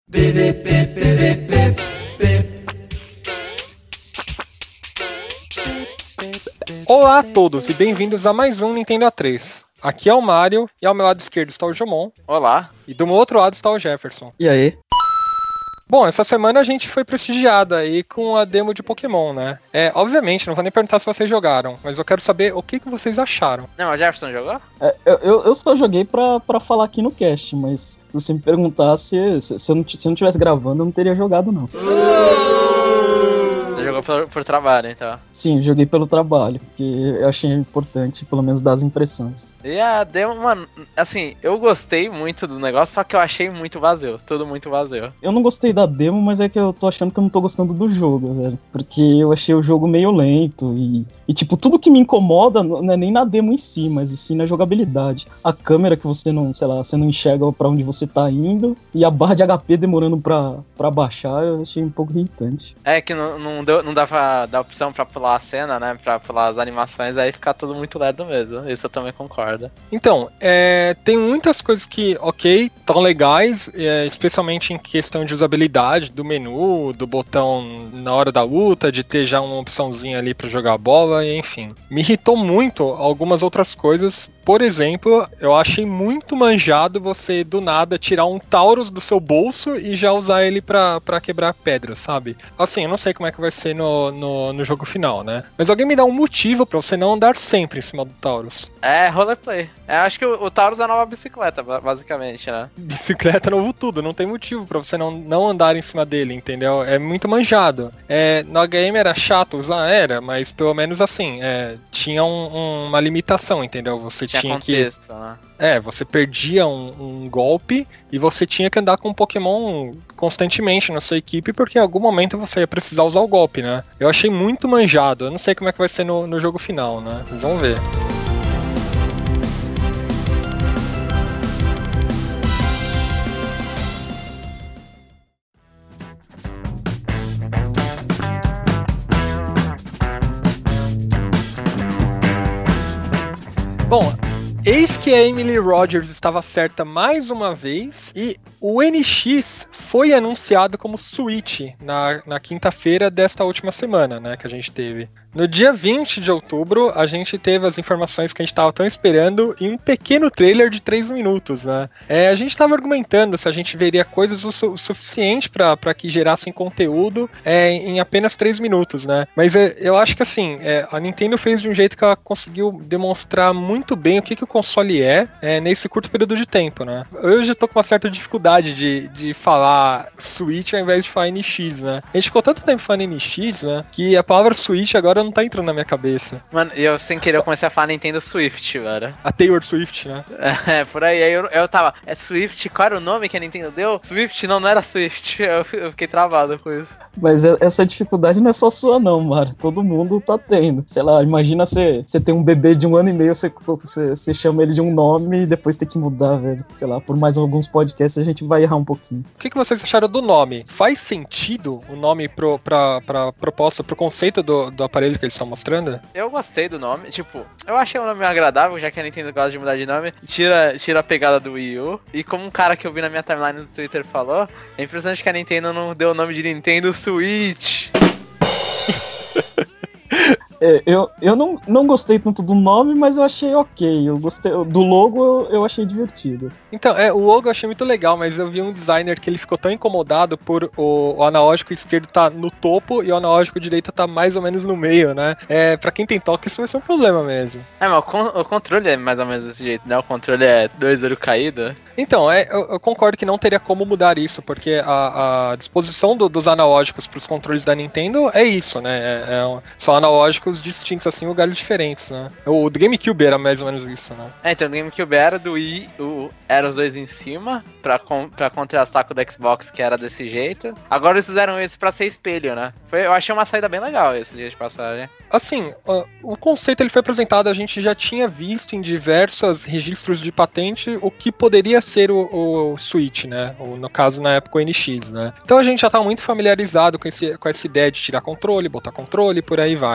Olá a todos e bem-vindos a mais um Nintendo A3. Aqui é o Mário e ao meu lado esquerdo está o Jomon. Olá. E do meu outro lado está o Jefferson. E aí? Bom, essa semana a gente foi prestigiado aí com a demo de Pokémon, né? Obviamente, não vou nem perguntar se vocês jogaram, mas eu quero saber o que vocês acharam. Não, o Jefferson jogou? Eu só joguei pra falar aqui no cast, mas se você me perguntasse, se eu não tivesse gravando, eu não teria jogado, não. Você jogou por trabalho, então. Sim, joguei pelo trabalho, porque eu achei importante, pelo menos, dar as impressões. E a demo, mano, assim, eu gostei muito do negócio, só que eu achei muito vazio, tudo muito vazio. Eu não gostei da demo, mas é que eu tô achando que eu não tô gostando do jogo, velho. Porque eu achei o jogo meio lento e tipo, tudo que me incomoda não é nem na demo em si, mas sim na jogabilidade. A câmera que você não, sei lá, você não enxerga pra onde você tá indo, e a barra de HP demorando pra baixar, eu achei um pouco irritante. É que não dá pra dar opção pra pular a cena, né, pra pular as animações, aí fica tudo muito lerdo mesmo, isso eu também concordo. Então, tem muitas coisas que, ok, tão legais, especialmente em questão de usabilidade, do menu, do botão na hora da luta, de ter já uma opçãozinha ali pra jogar a bola, enfim. Me irritou muito algumas outras coisas. Por exemplo, eu achei muito manjado você, do nada, tirar um Taurus do seu bolso e já usar ele pra quebrar pedras, sabe? Assim, eu não sei como é que vai ser no jogo final, né? Mas alguém me dá um motivo pra você não andar sempre em cima do Taurus. É roleplay. Eu acho que o Taurus é a nova bicicleta, basicamente, né? Bicicleta novo tudo, não tem motivo pra você não andar em cima dele, entendeu? É muito manjado. No HM era chato usar, mas pelo menos assim, tinha uma limitação, entendeu? Você tinha contexto, né? Você perdia um golpe e você tinha que andar com um Pokémon constantemente na sua equipe, porque em algum momento você ia precisar usar o golpe, né? Eu achei muito manjado, eu não sei como é que vai ser no jogo final, né? Mas vamos ver. Bom, eis que a Emily Rogers estava certa mais uma vez e o NX foi anunciado como Switch na quinta-feira desta última semana, né, que a gente teve. No dia 20 de outubro, a gente teve as informações que a gente estava tão esperando em um pequeno trailer de 3 minutos, né? A gente estava argumentando se a gente veria coisas o suficiente para que gerassem conteúdo em apenas 3 minutos, né? Mas eu acho que assim, a Nintendo fez de um jeito que ela conseguiu demonstrar muito bem o que o console nesse curto período de tempo, né? Eu já tô com uma certa dificuldade de falar Switch ao invés de falar NX, né? A gente ficou tanto tempo falando NX, né? Que a palavra Switch agora não tá entrando na minha cabeça. Mano, eu sem querer eu comecei a falar Nintendo Swift, velho. A Taylor Swift, né? Por aí eu tava, Swift, qual era o nome que a Nintendo deu? Swift? Não era Swift, eu fiquei travado com isso. Mas essa dificuldade não é só sua não, Mário, todo mundo tá tendo. Sei lá, imagina você tem um bebê de 1 ano e meio, você chama ele de um nome e depois tem que mudar, velho. Sei lá, por mais alguns podcasts a gente vai errar um pouquinho. O que vocês acharam do nome? Faz sentido o nome pra proposta, pro conceito do aparelho que eles estão mostrando? Eu gostei do nome, tipo, eu achei o nome agradável, já que a Nintendo gosta de mudar de nome, tira a pegada do Wii U, e como um cara que eu vi na minha timeline do Twitter falou, é impressionante que a Nintendo não deu o nome de Nintendo Switch. Eu não gostei tanto do nome, mas eu achei ok. Eu gostei do logo, eu achei divertido. Então, o logo eu achei muito legal, mas eu vi um designer que ele ficou tão incomodado por o analógico esquerdo tá no topo e o analógico direito tá mais ou menos no meio, né? Pra quem tem toque, isso vai ser um problema mesmo. Mas o controle é mais ou menos desse jeito, né? O controle é 2 olhos caídos. Então, eu concordo que não teria como mudar isso, porque a disposição dos analógicos pros controles da Nintendo é isso, né? São analógicos distintos, assim, lugares diferentes, né? O do GameCube era mais ou menos isso, né? Então o GameCube era do Wii, era os dois em cima, pra contrastar com o do Xbox, que era desse jeito. Agora eles fizeram isso pra ser espelho, né? Eu achei uma saída bem legal esse dia de passagem. Assim, o conceito ele foi apresentado, a gente já tinha visto em diversos registros de patente o que poderia ser o Switch, né? Ou, no caso, na época, o NX, né? Então a gente já tá muito familiarizado com essa ideia de tirar controle, botar controle, por aí vai, né?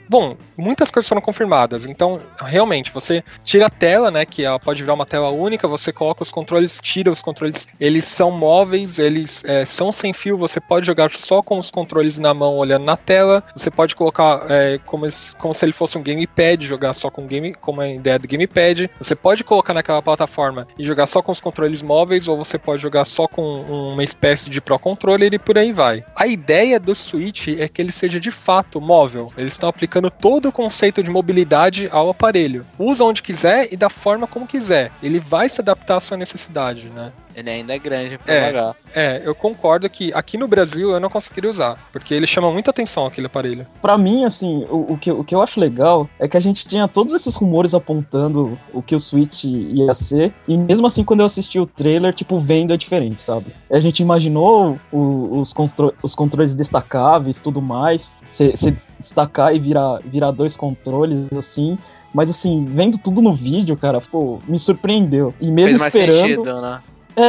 Bom, muitas coisas foram confirmadas, então realmente você tira a tela, né, que ela pode virar uma tela única, você coloca os controles, tira os controles, eles são móveis, eles são sem fio, você pode jogar só com os controles na mão olhando na tela, você pode colocar como se ele fosse um gamepad, jogar só como a ideia do gamepad, você pode colocar naquela plataforma e jogar só com os controles móveis, ou você pode jogar só com uma espécie de Pro Controller e por aí vai. A ideia do Switch é que ele seja de fato móvel, eles estão aplicando todo o conceito de mobilidade ao aparelho. Usa onde quiser e da forma como quiser. Ele vai se adaptar à sua necessidade, né? Ele ainda é grande pro bagaço. Eu concordo que aqui no Brasil eu não conseguiria usar, porque ele chama muita atenção aquele aparelho. Pra mim, assim, o que eu acho legal é que a gente tinha todos esses rumores apontando o que o Switch ia ser, e mesmo assim quando eu assisti o trailer, tipo, vendo é diferente, sabe? A gente imaginou os controles destacáveis, tudo mais, você destacar e virar dois controles, assim. Mas assim, vendo tudo no vídeo, cara, pô, me surpreendeu. E mesmo fez esperando... mais sentido, né?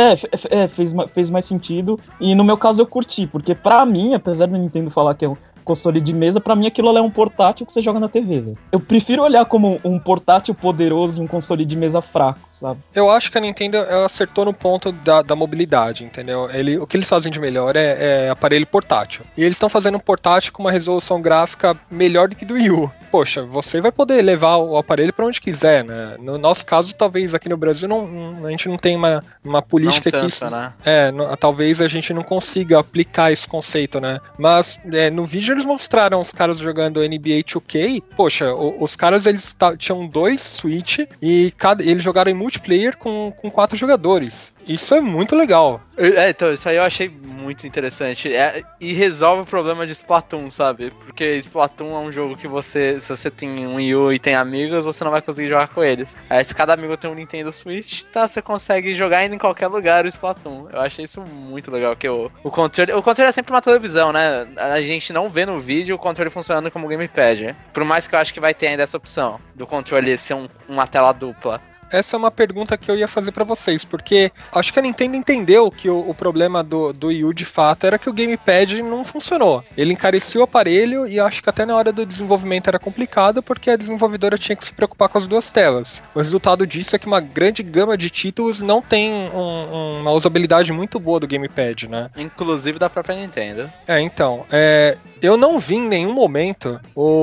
Fez mais sentido. E no meu caso eu curti, porque pra mim, apesar do Nintendo falar que é um console de mesa, pra mim aquilo é um portátil que você joga na TV, velho. Eu prefiro olhar como um portátil poderoso e um console de mesa fraco, sabe? Eu acho que a Nintendo ela acertou no ponto da mobilidade, entendeu? O que eles fazem de melhor é aparelho portátil. E eles estão fazendo um portátil com uma resolução gráfica melhor do que do Wii U. Poxa, você vai poder levar o aparelho pra onde quiser, né? No nosso caso, talvez aqui no Brasil a gente não tem uma política não tanto, que isso, né? Talvez a gente não consiga aplicar esse conceito, né? Mas no vídeo eles mostraram os caras jogando NBA 2K. Poxa, os caras eles tinham 2 Switch e eles jogaram em multiplayer com 4 jogadores. Isso é muito legal. Então, isso aí eu achei muito interessante. E resolve o problema de Splatoon, sabe? Porque Splatoon é um jogo que se você tem um Wii U e tem amigos, você não vai conseguir jogar com eles. Aí se cada amigo tem um Nintendo Switch, você consegue jogar ainda em qualquer lugar o Splatoon. Eu achei isso muito legal, que o controle é sempre uma televisão, né? A gente não vê no vídeo o controle funcionando como gamepad. Por mais que eu acho que vai ter ainda essa opção do controle ser uma tela dupla. Essa é uma pergunta que eu ia fazer pra vocês, porque acho que a Nintendo entendeu que o problema do Wii U de fato era que o gamepad não funcionou. Ele encarecia o aparelho e acho que até na hora do desenvolvimento era complicado, porque a desenvolvedora tinha que se preocupar com as 2 telas. O resultado disso é que uma grande gama de títulos não tem uma usabilidade muito boa do gamepad, né? Inclusive da própria Nintendo. Então, eu não vi em nenhum momento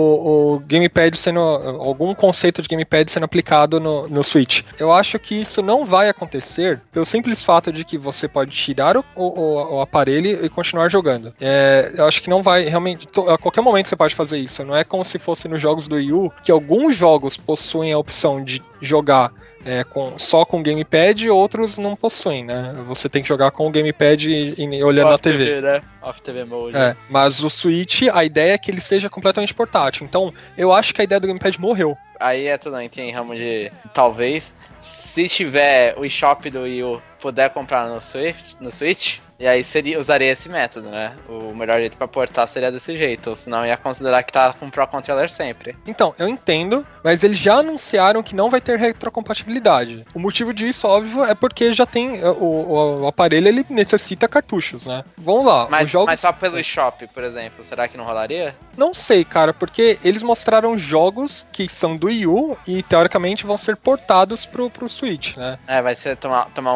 o gamepad algum conceito de gamepad sendo aplicado no Switch. Eu acho que isso não vai acontecer pelo simples fato de que você pode tirar o aparelho e continuar jogando. Eu acho que não vai realmente... A qualquer momento você pode fazer isso. Não é como se fosse nos jogos do Wii U, que alguns jogos possuem a opção de jogar só com o gamepad e outros não possuem, né? Você tem que jogar com o gamepad e olhando na TV. Né? Off TV mode. Mas o Switch, a ideia é que ele seja completamente portátil. Então, eu acho que a ideia do gamepad morreu. Aí tudo bem, tem ramo de... Talvez, se tiver o eShop do Wii U, puder comprar no Switch, e aí usaria esse método, né? O melhor jeito pra portar seria desse jeito, ou senão ia considerar que tá com o Pro Controller sempre. Então, eu entendo, mas eles já anunciaram que não vai ter retrocompatibilidade. O motivo disso, óbvio, é porque já tem o aparelho, ele necessita cartuchos, né? Vamos lá. Mas só pelo eShop, por exemplo, será que não rolaria? Não sei, cara, porque eles mostraram jogos que são do Wii U e, teoricamente, vão ser portados pro Switch, né? Vai ser tomar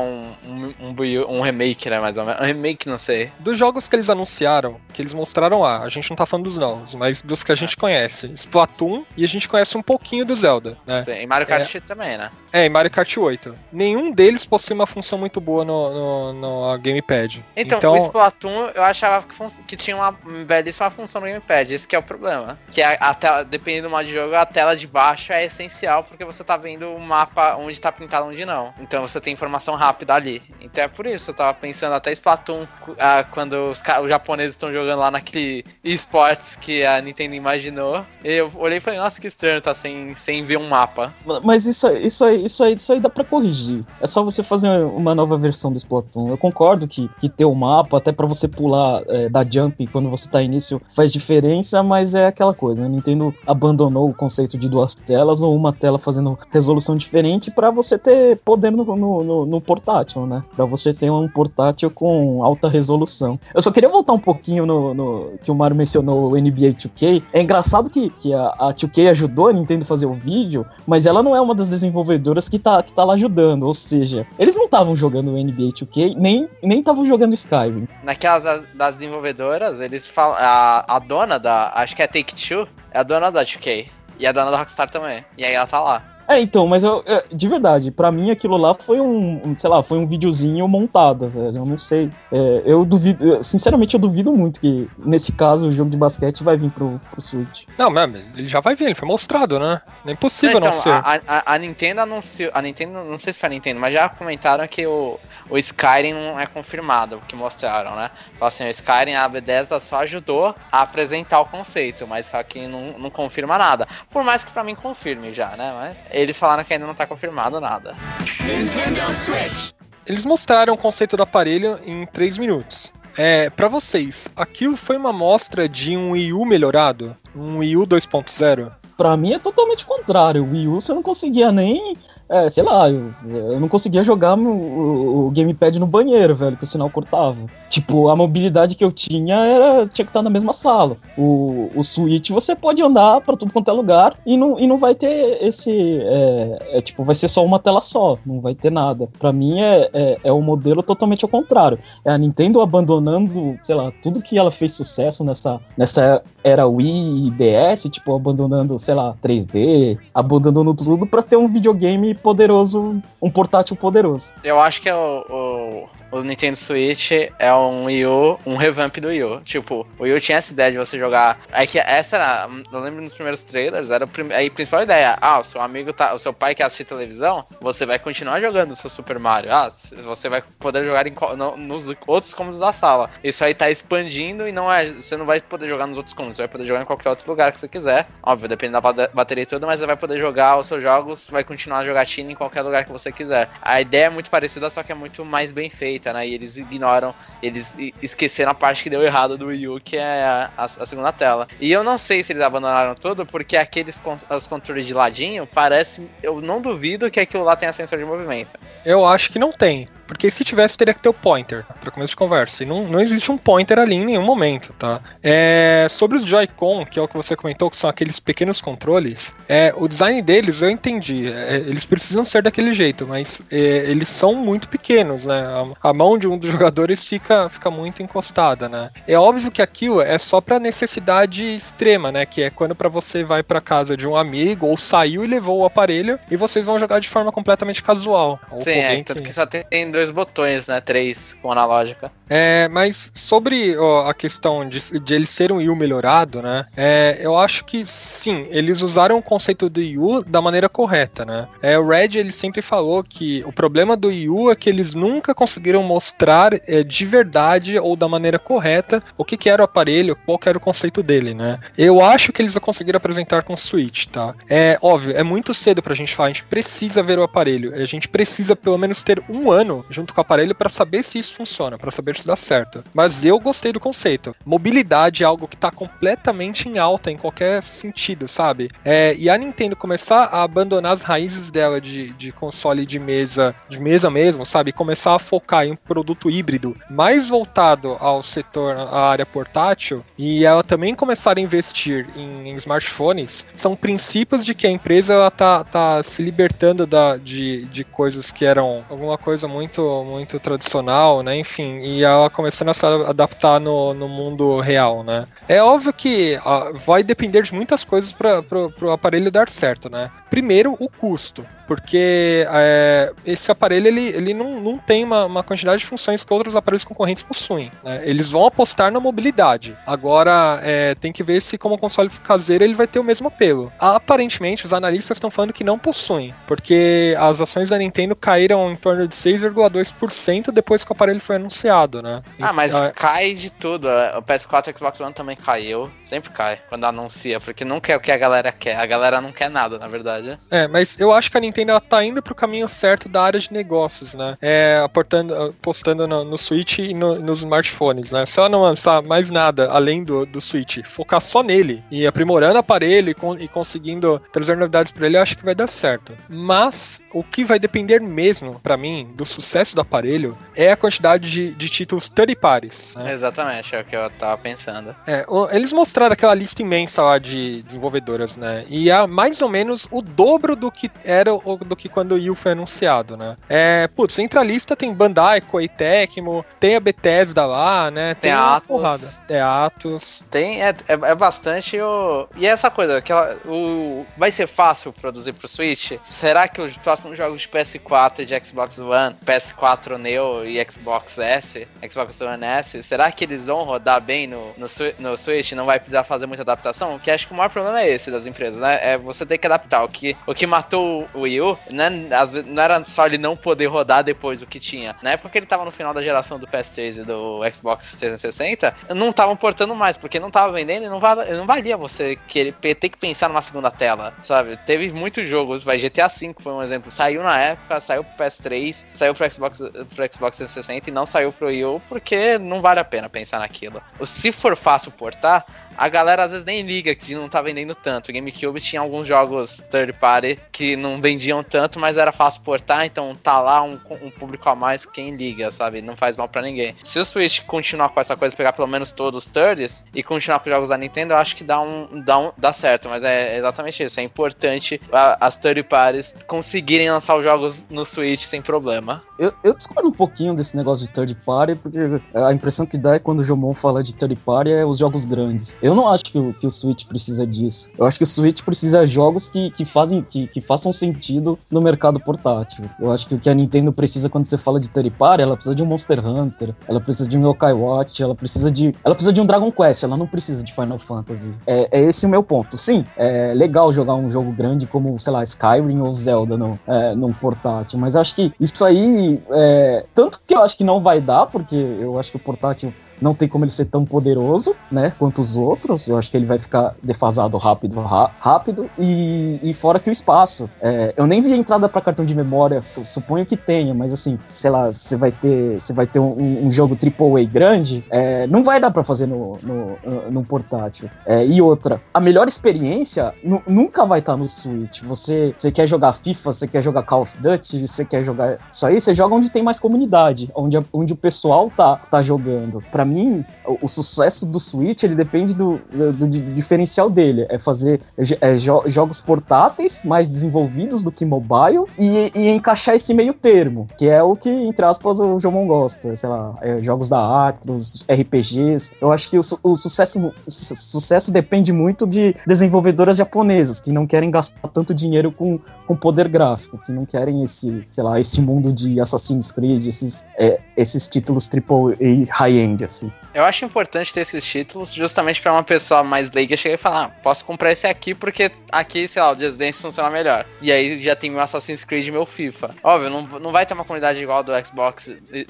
um remake, né, mais ou menos. Um remake, não sei. Dos jogos que eles anunciaram, que eles mostraram lá, a gente não tá falando dos novos, mas dos que a gente conhece. Splatoon, e a gente conhece um pouquinho do Zelda, né? Sim, e Mario Kart também, né? E Mario Kart 8. Nenhum deles possui uma função muito boa no gamepad. Então, o Splatoon, eu achava que tinha uma belíssima função no gamepad, esse que é o problema. Que a tela, dependendo do modo de jogo, a tela de baixo é essencial, porque você tá vendo o mapa onde tá pintado e onde não. Então você tem informação rápida ali. Então é por isso, eu tava pensando até Splatoon, quando os japoneses estão jogando lá naquele esportes que a Nintendo imaginou, eu olhei e falei, nossa, que estranho, tá sem ver um mapa. Mas isso aí dá pra corrigir. É só você fazer uma nova versão do Splatoon. Eu concordo que ter o mapa, até pra você pular da jump quando você tá início, faz diferença, mas é aquela coisa, né? A Nintendo abandonou o conceito de 2 telas ou uma tela fazendo resolução diferente pra você ter poder no portátil. portátil, né? Pra você ter um portátil com alta resolução. Eu só queria voltar um pouquinho no que o Mario mencionou, o NBA 2K. É engraçado que a 2K ajudou a Nintendo a fazer o vídeo, mas ela não é uma das desenvolvedoras que tá lá ajudando. Ou seja, eles não estavam jogando o NBA 2K, nem estavam jogando Skyrim. Naquela das desenvolvedoras, eles falam. A dona da. Acho que é Take-Two, é a dona da 2K. E a dona da Rockstar também. E aí ela tá lá. Então, mas de verdade, pra mim aquilo lá foi foi um videozinho montado, velho, eu não sei. Eu duvido, sinceramente eu duvido muito que, nesse caso, o jogo de basquete vai vir pro Switch. Não, mas ele já vai vir, ele foi mostrado, né? É impossível não ser. A Nintendo anunciou, não sei se foi a Nintendo, mas já comentaram que o Skyrim não é confirmado, o que mostraram, né? Falaram assim, o Skyrim, a Bethesda só ajudou a apresentar o conceito, mas só que não confirma nada. Por mais que pra mim confirme já, né? Mas eles falaram que ainda não tá confirmado nada. Nintendo Switch. Eles mostraram o conceito do aparelho em 3 minutos. Pra vocês, aquilo foi uma amostra de um Wii U melhorado? Um Wii U 2.0? Pra mim é totalmente contrário. O Wii U você não conseguia nem... sei lá, eu não conseguia jogar o gamepad no banheiro, velho, que o sinal cortava. Tipo, a mobilidade que eu tinha tinha que estar na mesma sala. O Switch você pode andar pra tudo quanto é lugar e não vai ter esse... tipo, vai ser só uma tela só, não vai ter nada. Pra mim é um modelo totalmente ao contrário. É a Nintendo abandonando, sei lá, tudo que ela fez sucesso nessa era Wii e DS, tipo, abandonando, sei lá, 3D, abandonando tudo pra ter um videogame poderoso, um portátil poderoso. Eu acho que o Nintendo Switch é um Wii U, um revamp do Wii U. Tipo, o Wii U tinha essa ideia de você jogar... É que essa era... Eu lembro nos primeiros trailers, era a principal ideia. O seu amigo o seu pai quer assistir televisão, você vai continuar jogando o seu Super Mario. Você vai poder jogar nos outros cômodos da sala. Isso aí tá expandindo e você não vai poder jogar nos outros cômodos, você vai poder jogar em qualquer outro lugar que você quiser. Óbvio, depende da bateria e tudo, mas você vai poder jogar os seus jogos, vai continuar a jogatina em qualquer lugar que você quiser. A ideia é muito parecida, só que é muito mais bem feita, né? E eles esqueceram a parte que deu errado do Wii U, que é a segunda tela. E eu não sei se eles abandonaram tudo, porque os controles de ladinho, eu não duvido que aquilo lá tenha sensor de movimento. Eu acho que não tem. Porque se tivesse, teria que ter o pointer, para começo de conversa. E não existe um pointer ali em nenhum momento, tá? Sobre os Joy-Con, que é o que você comentou, que são aqueles pequenos controles, o design deles eu entendi. Eles precisam ser daquele jeito, mas eles são muito pequenos, né? A mão de um dos jogadores fica muito encostada, né? É óbvio que aquilo é só para necessidade extrema, né? Que é quando para você vai para casa de um amigo, ou saiu e levou o aparelho, e vocês vão jogar de forma completamente casual. Sim, tanto que só tem 2 botões, né? 3 com analógica. Mas sobre a questão de ele ser um Wii U melhorado, né? Eu acho que sim, eles usaram o conceito do Wii U da maneira correta, né? O Red, ele sempre falou que o problema do Wii U é que eles nunca conseguiram mostrar de verdade ou da maneira correta o que era o aparelho, qual que era o conceito dele, né? Eu acho que eles conseguiram apresentar com o Switch, tá? Óbvio, é muito cedo pra gente falar, a gente precisa ver o aparelho, a gente precisa pelo menos ter 1 ano junto com o aparelho para saber se isso funciona, para saber se dá certo. Mas eu gostei do conceito. Mobilidade é algo que tá completamente em alta em qualquer sentido, sabe? E a Nintendo começar a abandonar as raízes dela de console de mesa mesmo, sabe? Começar a focar em um produto híbrido mais voltado ao setor, à área portátil, e ela também começar a investir em smartphones, são princípios de que a empresa ela tá se libertando de coisas que eram alguma coisa muito tradicional, né? Enfim, e ela começando a se adaptar no mundo real, né? É óbvio que vai depender de muitas coisas para o aparelho dar certo, né? Primeiro, o custo, porque esse aparelho ele não tem uma quantidade de funções que outros aparelhos concorrentes possuem, né? Eles vão apostar na mobilidade. Agora, tem que ver se como console caseiro ele vai ter o mesmo apelo. Aparentemente, os analistas estão falando que não possuem, porque as ações da Nintendo caíram em torno de 6,2% depois que o aparelho foi anunciado, né? Mas cai de tudo. O PS4 e o Xbox One também caiu. Sempre cai quando anuncia, porque não quer o que a galera quer. A galera não quer nada, na verdade. verdade. Mas eu acho que a Nintendo ela tá indo pro caminho certo da área de negócios, né? Apostando no Switch e nos smartphones, né? Se ela não lançar mais nada além do Switch, focar só nele e aprimorando o aparelho e conseguindo trazer novidades pra ele, eu acho que vai dar certo. Mas o que vai depender mesmo, pra mim, do sucesso do aparelho é a quantidade de títulos third parties, né? Exatamente, é o que eu tava pensando. Eles mostraram aquela lista imensa lá de desenvolvedoras, né? E há mais ou menos o dobro do que do que quando o Wii U foi anunciado, né? Entre a lista tem Bandai, Koei Tecmo, tem a Bethesda lá, né? Tem a Atlus. Atlus. É bastante E essa coisa, vai ser fácil produzir pro Switch? Será que os próximos jogos de PS4 e de Xbox One, PS4 Neo e Xbox One S, será que eles vão rodar bem no Switch? Não vai precisar fazer muita adaptação? Que acho que o maior problema é esse das empresas, né? É você ter que adaptar. O que matou o Wii U, né? Às vezes, não era só ele não poder rodar depois do que tinha. Na época que ele tava no final da geração do PS3 e do Xbox 360, não estavam portando mais, porque não tava vendendo e não valia você ter que pensar numa segunda tela, sabe? Teve muitos jogos, GTA V foi um exemplo, saiu na época, saiu pro PS3, saiu pro Xbox 360 e não saiu pro Wii U, porque não vale a pena pensar naquilo. Se for fácil portar, a galera às vezes nem liga que não tá vendendo tanto. O GameCube tinha alguns jogos third party que não vendiam tanto, mas era fácil portar, então tá lá um público a mais, quem liga, sabe? Não faz mal pra ninguém. Se o Switch continuar com essa coisa, pegar pelo menos todos os thirds e continuar com os jogos da Nintendo, eu acho que dá certo, mas é exatamente isso. É importante as third parties conseguirem lançar os jogos no Switch sem problema. Eu discordo um pouquinho desse negócio de third party, porque a impressão que dá é quando o Jomon fala de third party é os jogos grandes. Eu não acho que o Switch precisa disso. Eu acho que o Switch precisa de jogos que façam sentido no mercado portátil. Eu acho que o que a Nintendo precisa quando você fala de third party, ela precisa de um Monster Hunter, ela precisa de um Yokai Watch, ela precisa de um Dragon Quest, ela não precisa de Final Fantasy. É esse o meu ponto. Sim, é legal jogar um jogo grande como, sei lá, Skyrim ou Zelda num portátil, mas acho que isso aí, tanto que eu acho que não vai dar, porque eu acho que o portátil não tem como ele ser tão poderoso, né, quanto os outros. Eu acho que ele vai ficar defasado rápido e fora que o espaço. Eu nem vi a entrada para cartão de memória, suponho que tenha, mas assim, sei lá, você vai ter um jogo AAA grande, não vai dar para fazer no portátil. E outra, a melhor experiência nunca vai estar no Switch. Você quer jogar FIFA, você quer jogar Call of Duty, você quer jogar isso aí, você joga onde tem mais comunidade, onde o pessoal tá jogando. Pra mim, o sucesso do Switch, ele depende do diferencial dele. É fazer jogos portáteis mais desenvolvidos do que mobile e encaixar esse meio termo, que é o que, entre aspas, o Jomon gosta. Sei lá, jogos da Atlus, RPGs. Eu acho que o sucesso depende muito de desenvolvedoras japonesas, que não querem gastar tanto dinheiro com poder gráfico, que não querem esse mundo de Assassin's Creed, esses títulos AAA high-end, assim. Eu acho importante ter esses títulos justamente pra uma pessoa mais leiga chegar e falar, posso comprar esse aqui porque aqui, sei lá, o Just Dance funciona melhor. E aí já tem meu Assassin's Creed e meu FIFA. Óbvio, não vai ter uma comunidade igual do Xbox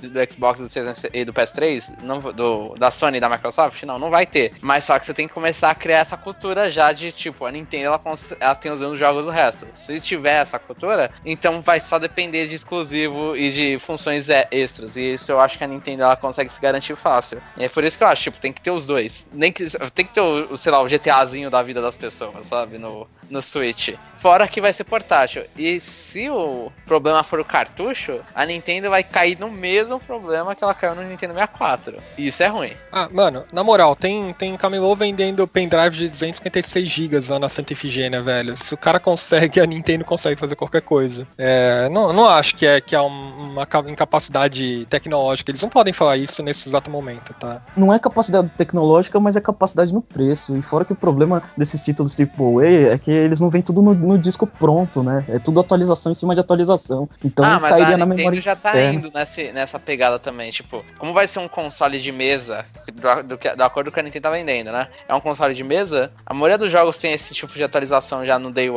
e do PS3, da Sony e da Microsoft, não vai ter. Mas só que você tem que começar a criar essa cultura já de, tipo, a Nintendo, ela tem os mesmos jogos do resto. Se tiver essa cultura, então vai só depender de exclusivo e de funções extras. E isso eu acho que a Nintendo, ela consegue se garantir fácil. E é por isso que eu acho, tem que ter os dois. Tem que ter o GTAzinho da vida das pessoas, sabe? No Switch. Fora que vai ser portátil. E se o problema for o cartucho, a Nintendo vai cair no mesmo problema que ela caiu no Nintendo 64. E isso é ruim. Mano, na moral, tem camelô vendendo pendrive de 256 GB lá na Santa Efigênia, velho. Se o cara consegue, a Nintendo consegue fazer qualquer coisa. Não acho que é uma incapacidade tecnológica. Eles não podem falar isso nesse exato momento, tá? Não é capacidade tecnológica, mas é capacidade no preço. E fora que o problema desses títulos AAA é que eles não vêm tudo no disco pronto, né? É tudo atualização em cima de atualização. Então mas cairia a na Nintendo memória já tá indo nessa pegada também. Tipo, como vai ser um console de mesa, do acordo com o que a Nintendo tá vendendo, né? É um console de mesa, a maioria dos jogos tem esse tipo de atualização já no Day One.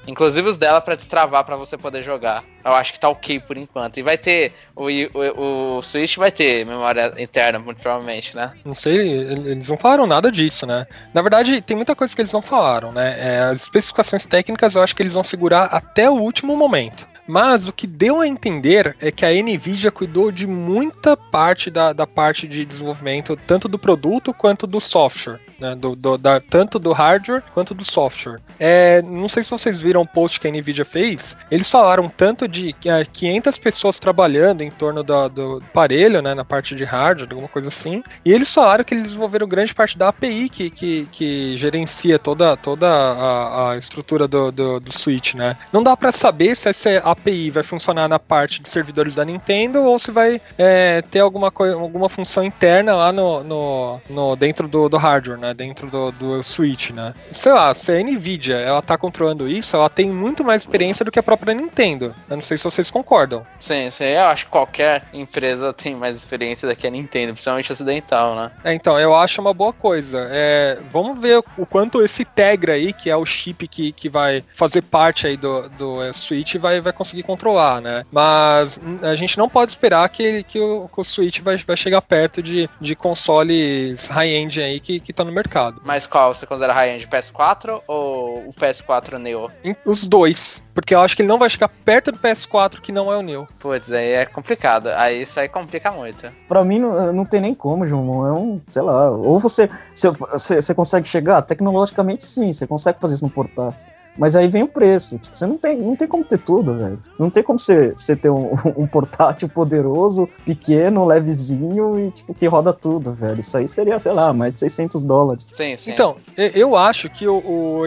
Inclusive os dela pra destravar pra você poder jogar. Eu acho que tá ok por enquanto. E vai ter. O Switch vai ter memória interna, muito provavelmente, né? Não sei, eles não falaram nada disso, né? Na verdade, tem muita coisa que eles não falaram, né? As especificações técnicas eu acho que eles vão segurar até o último momento. Mas o que deu a entender é que a NVIDIA cuidou de muita parte da parte de desenvolvimento, tanto do produto quanto do software, né? Tanto do hardware quanto do software. Não sei se vocês viram o post que a NVIDIA fez, eles falaram tanto de 500 pessoas trabalhando em torno do aparelho, né, na parte de hardware, alguma coisa assim, e eles falaram que eles desenvolveram grande parte da API que gerencia toda a estrutura do Switch, né? Não dá pra saber se essa API vai funcionar na parte de servidores da Nintendo ou se vai ter alguma função interna lá dentro do hardware, né? Dentro do Switch, né? Sei lá, se a NVIDIA ela tá controlando isso, ela tem muito mais experiência do que a própria Nintendo. Eu não sei se vocês concordam. Sim, eu acho que qualquer empresa tem mais experiência do que a Nintendo, principalmente ocidental, né? Então, eu acho uma boa coisa. Vamos ver o quanto esse Tegra aí, que é o chip que vai fazer parte aí do Switch, vai conseguir controlar, né? Mas a gente não pode esperar que o Switch vai chegar perto de consoles high-end aí que estão no mercado. Mas qual você considera high-end? PS4 ou o PS4 Neo? Os dois. Porque eu acho que ele não vai chegar perto do PS4 que não é o Neo. Putz, aí é complicado. Aí isso aí complica muito. Pra mim não tem nem como, João. Sei lá. Ou você consegue chegar, tecnologicamente sim, você consegue fazer isso no portátil. Mas aí vem o preço. Tipo, você não tem como ter tudo, velho. Não tem como você ter um portátil poderoso, pequeno, levezinho e tipo, que roda tudo, velho. Isso aí seria, sei lá, mais de $600. Sim. Então, eu acho que o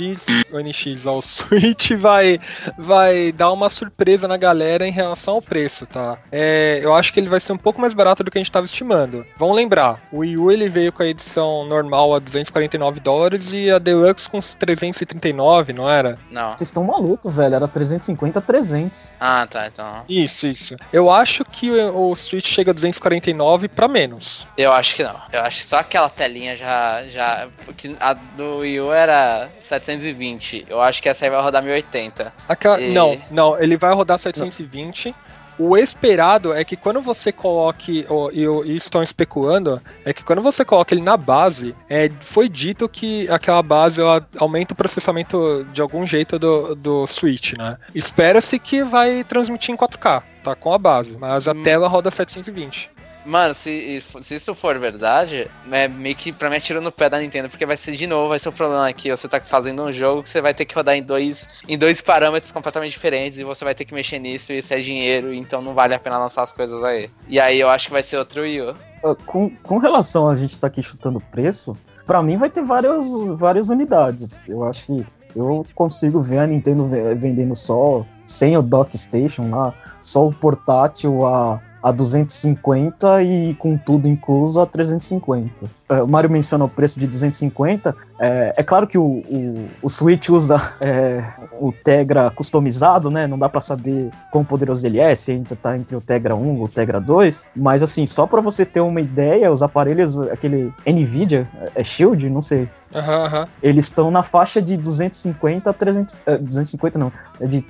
Switch vai dar uma surpresa na galera em relação ao preço, tá? Eu acho que ele vai ser um pouco mais barato do que a gente tava estimando. Vamos lembrar, o Wii U ele veio com a edição normal a $249 e a Deluxe com 339, não era? Não. Vocês estão malucos, velho. Era 350 a 300. Ah, tá. Então. Isso. Eu acho que o Switch chega a 249 pra menos. Eu acho que não. Eu acho que só aquela telinha já porque a do Wii U era 720. Eu acho que essa aí vai rodar 1080. Não, ele vai rodar 720. O esperado é que quando você coloque, e estão especulando, é que quando você coloca ele na base, foi dito que aquela base ela aumenta o processamento de algum jeito do Switch, né? Espera-se que vai transmitir em 4K, tá? Com a base, mas a tela roda 720. Mano, se isso for verdade, meio que pra mim é tiro no pé da Nintendo, porque vai ser o problema aqui, você tá fazendo um jogo que você vai ter que rodar em dois parâmetros completamente diferentes e você vai ter que mexer nisso e isso é dinheiro, então não vale a pena lançar as coisas aí. E aí eu acho que vai ser outro Wii U. Com relação a gente tá aqui chutando preço, pra mim vai ter várias unidades. Eu acho que eu consigo ver a Nintendo vendendo só, sem o Dock Station lá, só o portátil a 250 e com tudo incluso a 350. O Mario mencionou o preço de 250. É claro que o Switch usa o Tegra customizado, né? Não dá pra saber quão poderoso ele é, se tá entre o Tegra 1 ou o Tegra 2. Mas assim, só pra você ter uma ideia, os aparelhos, aquele NVIDIA, Shield, não sei. Uhum. Eles estão na faixa de 250 a 300... 250 não, de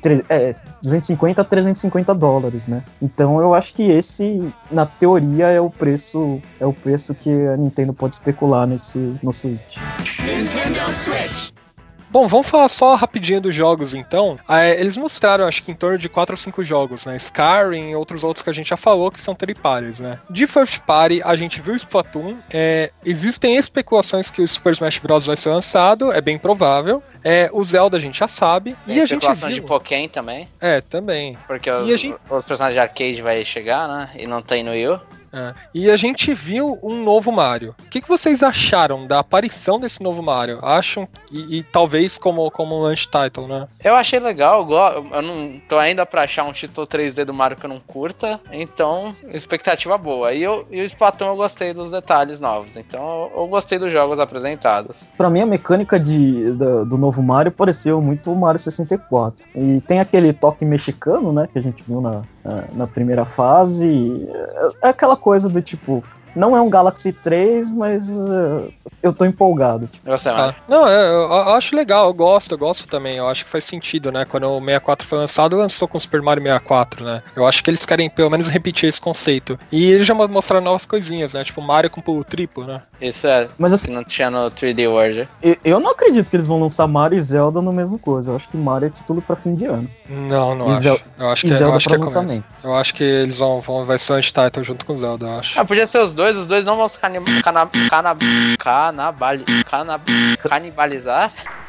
250 a $350, né? Então eu acho que esse, na teoria, é o preço que a Nintendo pode especular no Switch. Nintendo Switch. Bom, vamos falar só rapidinho dos jogos, então. Eles mostraram, acho que em torno de 4 ou 5 jogos, né? Skyrim e outros que a gente já falou que são third parties, né? De first party, a gente viu Splatoon. Existem especulações que o Super Smash Bros. Vai ser lançado, é bem provável. O Zelda a gente já sabe. Tem e a gente viu... de Pokémon também. Também. Porque os personagens de arcade vai chegar, né? E não tem no Wii U. E a gente viu um novo Mario. O que vocês acharam da aparição desse novo Mario? Acham e talvez como um launch title, né? Eu achei legal, eu não tô ainda pra achar um título 3D do Mario que eu não curta, então expectativa boa. E o Splatoon eu gostei dos detalhes novos, então eu gostei dos jogos apresentados. Pra mim a mecânica do novo Mario pareceu muito o Mario 64. E tem aquele toque mexicano, né, que a gente viu na primeira fase. É aquela coisa do tipo, Não é um Galaxy 3, mas eu tô empolgado. Tipo. Você, mano. Não, eu acho legal, eu gosto também. Eu acho que faz sentido, né? Quando o 64 foi lançado, lançou com o Super Mario 64, né? Eu acho que eles querem pelo menos repetir esse conceito. E eles já mostraram novas coisinhas, né? Tipo Mario com pulo triplo, né? Isso é. Mas assim, Que não tinha no 3D World. eu não acredito que eles vão lançar Mario e Zelda no mesmo coisa. Eu acho que Mario é título pra fim de ano. Não E acho. Eu acho que Zelda eu acho que pra é começo. lançamento. Eu acho que eles vai ser Untitled junto com o Zelda, eu acho. Ah, podia ser os dois não vão se canibalizar.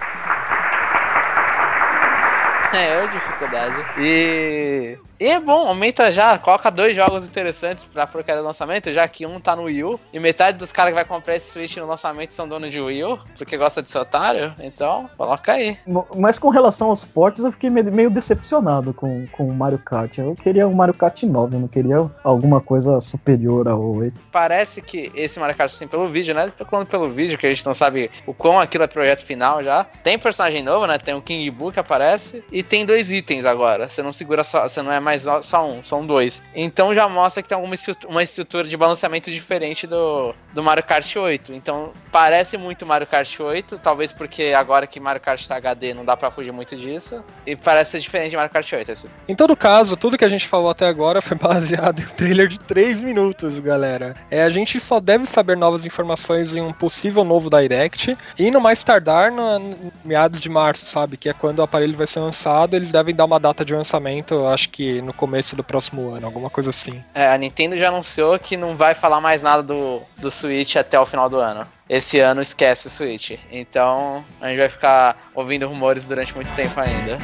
É dificuldade. E é bom, aumenta já, coloca 2 jogos interessantes pra cada lançamento, já que um tá no Wii U, e metade dos caras que vai comprar esse Switch no lançamento são donos de Wii U, porque gosta de ser otário, então coloca aí. Mas com relação aos portes, eu fiquei meio decepcionado com o Mario Kart. Eu queria o Mario Kart 9, eu não queria alguma coisa superior ao 8. Parece que esse Mario Kart, assim, pelo vídeo, né? Especulando pelo vídeo, que a gente não sabe o quão aquilo é projeto final já. Tem personagem novo, né? Tem o King Boo que aparece, e tem 2 itens agora. Você não segura só, você não é mais só um, são 2. Então já mostra que tem uma estrutura de balanceamento diferente do Mario Kart 8. Então parece muito Mario Kart 8, talvez porque agora que Mario Kart tá HD não dá pra fugir muito disso. E parece ser diferente de Mario Kart 8. Assim. Em todo caso, tudo que a gente falou até agora foi baseado em um trailer de 3 minutos, galera. A gente só deve saber novas informações em um possível novo Direct. E no mais tardar, no meados de março, sabe? Que é quando o aparelho vai ser lançado. Eles devem dar uma data de lançamento, acho que no começo do próximo ano, alguma coisa assim. A Nintendo já anunciou que não vai falar mais nada do Switch até o final do ano. Esse ano esquece o Switch. Então a gente vai ficar ouvindo rumores durante muito tempo ainda.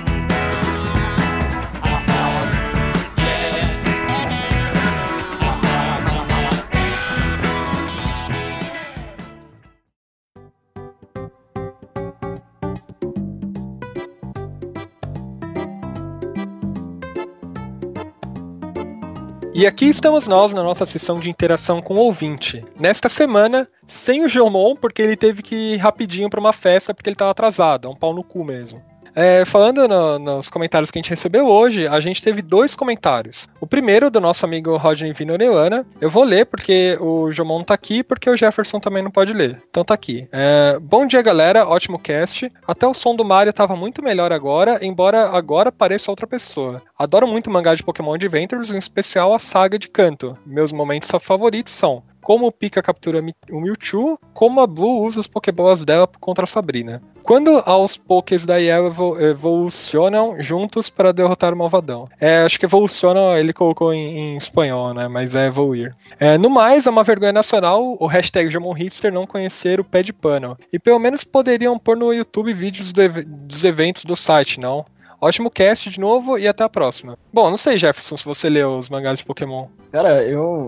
E aqui estamos nós na nossa sessão de interação com o ouvinte. Nesta semana, sem o Jomon, porque ele teve que ir rapidinho para uma festa porque ele estava atrasado, é um pau no cu mesmo. Falando nos comentários que a gente recebeu hoje, a gente teve 2 comentários. O primeiro do nosso amigo Rodney Vinoreana, eu vou ler porque o Jomon não tá aqui e porque o Jefferson também não pode ler. Então tá aqui. Bom dia, galera, ótimo cast. Até o som do Mario tava muito melhor agora, embora agora pareça outra pessoa. Adoro muito o mangá de Pokémon Adventures, em especial a saga de Kanto. Meus momentos favoritos são como o Pika captura o Mewtwo, como a Blue usa os Pokéballs dela contra a Sabrina. Quando os Pokés da Yellow evolucionam juntos para derrotar o Malvadão. Acho que evolucionam ele colocou em espanhol, né? Mas é evoluir. No mais, é uma vergonha nacional o hashtag Jomon Hipster não conhecer o pé de pano. E pelo menos poderiam pôr no YouTube vídeos dos eventos do site, não? Ótimo cast de novo e até a próxima. Bom, não sei, Jefferson, se você leu os mangás de Pokémon. Cara,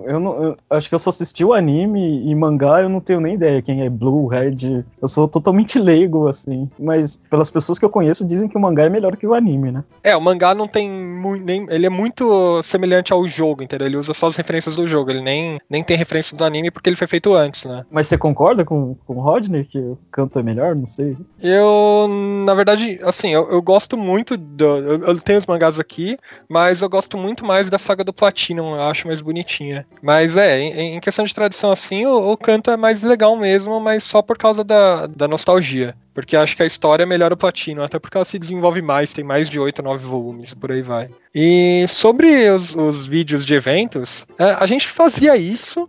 eu acho que eu só assisti o anime e mangá, eu não tenho nem ideia quem é Blue, Red. Eu sou totalmente leigo, assim. Mas pelas pessoas que eu conheço dizem que o mangá é melhor que o anime, né? O mangá não tem ele é muito semelhante ao jogo, entendeu? Ele usa só as referências do jogo, ele nem tem referência do anime porque ele foi feito antes, né? Mas você concorda com o Rodney que o Kanto é melhor? Não sei. Eu, na verdade, assim, eu gosto muito eu tenho os mangás aqui, mas eu gosto muito mais da saga do Platinum, eu acho mais bonitinha. Mas em questão de tradição assim, o Kanto é mais legal mesmo, mas só por causa da nostalgia. Porque acho que a história melhora o Platinum, até porque ela se desenvolve mais, tem mais de 8 ou 9 volumes, por aí vai. E sobre os vídeos de eventos, a gente fazia isso.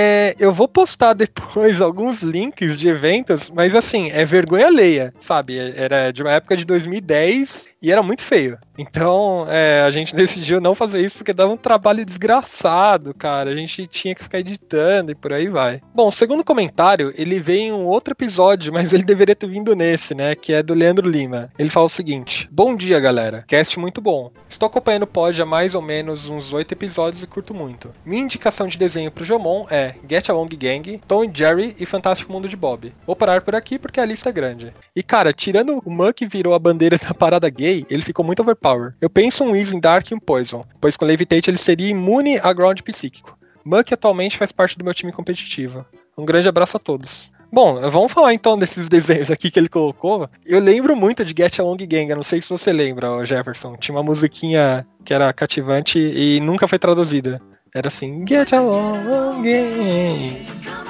Eu vou postar depois alguns links de eventos, mas assim, é vergonha alheia, sabe? Era de uma época de 2010 e era muito feio. Então, a gente decidiu não fazer isso porque dava um trabalho desgraçado, cara. A gente tinha que ficar editando e por aí vai. Bom, o segundo comentário, ele veio em um outro episódio, mas ele deveria ter vindo nesse, né? Que é do Leandro Lima. Ele fala o seguinte: bom dia, galera. Cast muito bom. Estou acompanhando o pod há mais ou menos uns 8 episódios e curto muito. Minha indicação de desenho pro Jomon é Get Along Gang, Tom e Jerry e Fantástico Mundo de Bob. Vou parar por aqui porque a lista é grande. E cara, tirando o Muck virou a bandeira da parada gay, ele ficou muito overpower. Eu penso um Weezing Dark e um Poison, pois com Levitate ele seria imune a ground psíquico. Muck atualmente faz parte do meu time competitivo. Um grande abraço a todos. Bom, vamos falar então desses desenhos aqui que ele colocou. Eu lembro muito de Get Along Gang, eu não sei se você lembra, Jefferson. Tinha uma musiquinha que era cativante e nunca foi traduzida. Era assim, get along again.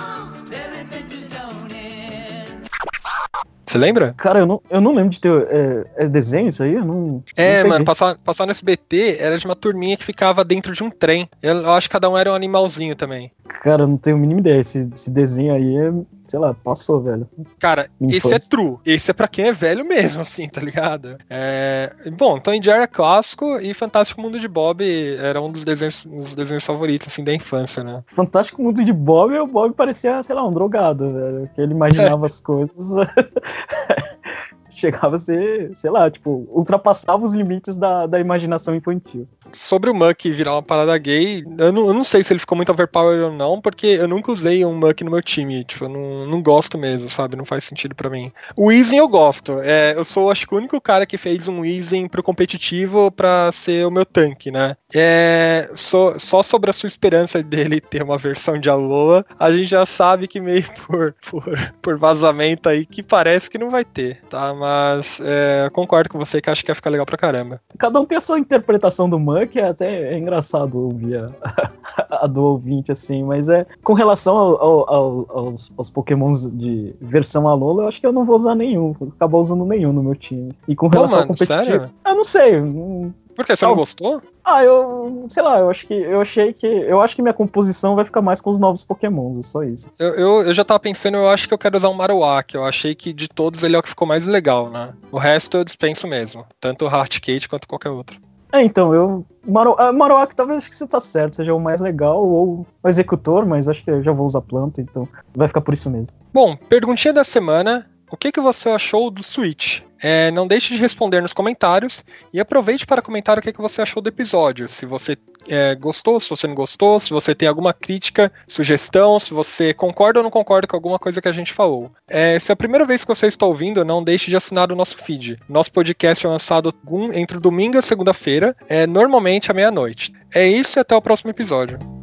Você lembra? Cara, eu não lembro de ter. É desenho isso aí? Eu não. É, não mano, peguei. passar no SBT era de uma turminha que ficava dentro de um trem. Eu acho que cada um era um animalzinho também. Cara, eu não tenho a mínima ideia. Esse desenho aí é. Sei lá, passou, velho. Cara, Minha esse é infância. true. Esse é pra quem é velho mesmo, assim, tá ligado? Bom, Tom e Jerry é clássico e Fantástico Mundo de Bob era um dos desenhos favoritos, assim, da infância, né? Fantástico Mundo de Bob, o Bob parecia, sei lá, um drogado, velho. Que ele imaginava as coisas. Chegava a ser, sei lá, tipo, ultrapassava os limites da imaginação infantil. Sobre o Muck virar uma parada gay, eu não sei se ele ficou muito overpowered ou não, porque eu nunca usei um Muck no meu time. Tipo, eu não gosto mesmo, sabe? Não faz sentido pra mim. O Weezing eu gosto. Eu sou, acho que, o único cara que fez um Weezing pro competitivo pra ser o meu tanque, né? Só sobre a sua esperança dele ter uma versão de Alola, a gente já sabe que meio por vazamento aí, que parece que não vai ter, tá? Mas eu concordo com você que acho que ia ficar legal pra caramba. Cada um tem a sua interpretação do Muck, é engraçado ouvir a do ouvinte, assim, mas com relação aos Pokémons de versão Alola, eu acho que eu não vou usar nenhum, vou acabar usando nenhum no meu time. E com relação ao competitivo, sério? eu não sei. Por quê? Você não gostou? Sei lá, eu acho que minha composição vai ficar mais com os novos Pokémons, é só isso. Eu já tava pensando, eu acho que eu quero usar um Marowak. Eu achei que de todos ele é o que ficou mais legal, né? O resto eu dispenso mesmo. Tanto o Heartcade quanto qualquer outro. Então, Marowak talvez acho que você tá certo, seja o mais legal ou o Executor, mas acho que eu já vou usar planta, então vai ficar por isso mesmo. Bom, perguntinha da semana. O que você achou do Switch? Não deixe de responder nos comentários e aproveite para comentar o que você achou do episódio. Se você gostou, se você não gostou, se você tem alguma crítica, sugestão, se você concorda ou não concorda com alguma coisa que a gente falou. Se é a primeira vez que você está ouvindo, não deixe de assinar o nosso feed. Nosso podcast é lançado entre domingo e segunda-feira, normalmente à meia-noite. É isso e até o próximo episódio.